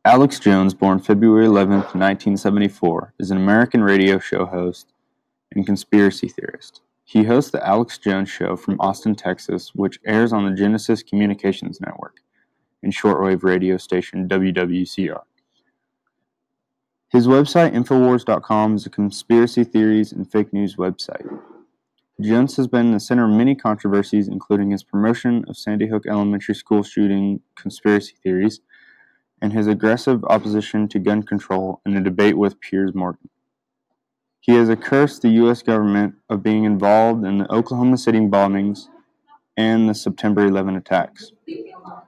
Alex Jones, born February 11th, 1974, is an American radio show host and conspiracy theorist. He hosts the Alex Jones Show from Austin, Texas, which airs on the Genesis Communications Network and shortwave radio station WWCR. His website, Infowars.com, is a conspiracy theories and fake news website. Jones has been the center of many controversies, including his promotion of Sandy Hook Elementary School shooting conspiracy theories and his aggressive opposition to gun control in a debate with Piers Morgan. He has accused the U.S. government of being involved in the Oklahoma City bombings and the September 11 attacks.